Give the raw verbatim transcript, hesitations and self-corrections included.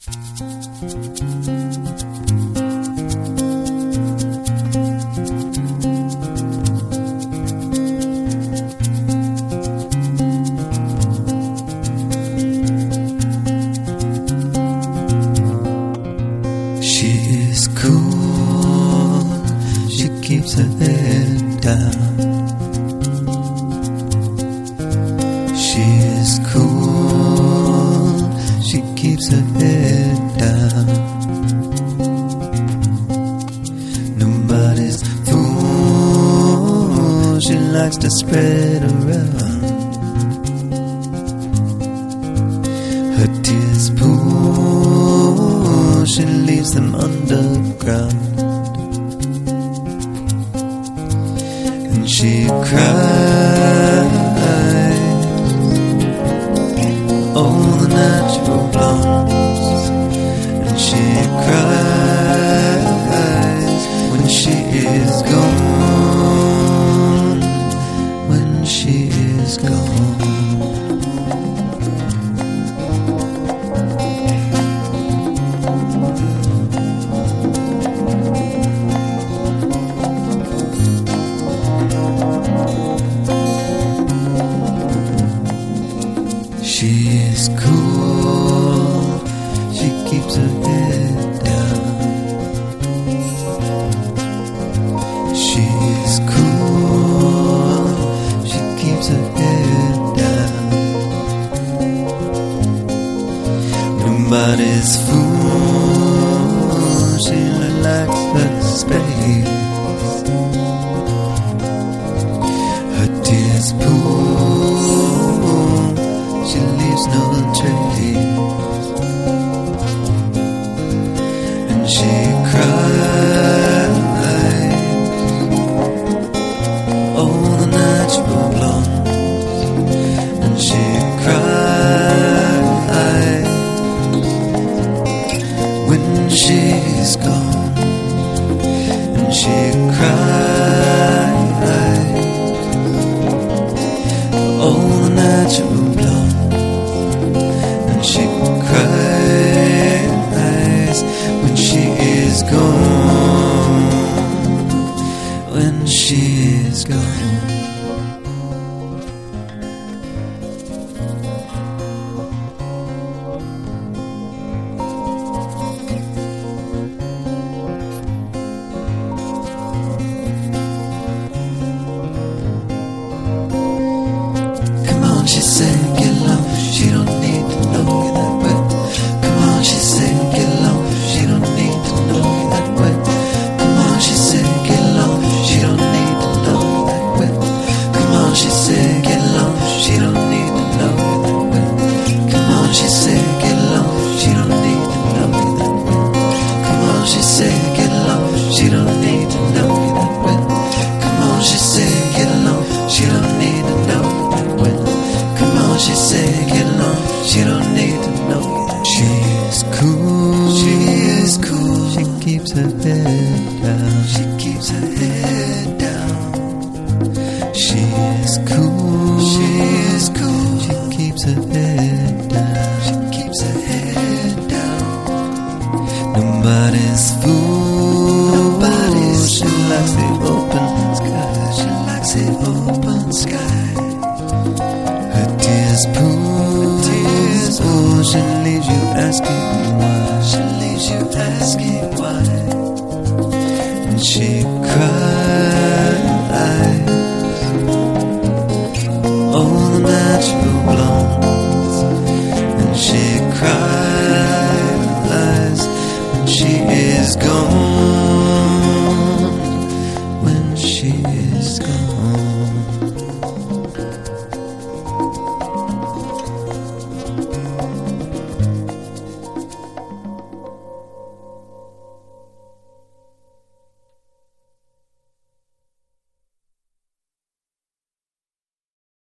She is cool, she keeps her head down. She is cool, she keeps her head down. Nobody's fool, she likes to spread around. Her tears pool, she leaves them underground. And she cries all the natural blondes. And she cries when she is gone. When she is gone. She is cool, she keeps her head down. She is cool, she keeps her head down. Nobody's fool, she likes her space. Her tears pool, she leaves no trace. And she cries all the natural blondes. And she cries when she's gone. And she cries all the natural blondes. She cries when she is gone. When she is gone. Come on, she said, get low. She don't need to know you that way. Come on, she said, get low. She don't need to know you that way. Come on, she said, get low. She don't need to know you that way. Come on, she said, get low. She don't need to know you that way. Come on, she said, get low. She don't need to know you that way. Come on, she said, get low. She don't need to know you that way. Come on, she said, get low. She don't need to know you that way. Come on, she said, get low. She don't need to know you that she is cool. She is cool. She keeps her head down. She keeps her head down. She is cool. She is cool. She keeps her head down. She keeps her head down. Nobody's fool. Nobody's She likes the open sky. She likes the open sky. Her tears pool. Tears pool. She leaves you asking why. She leaves you asking why. And she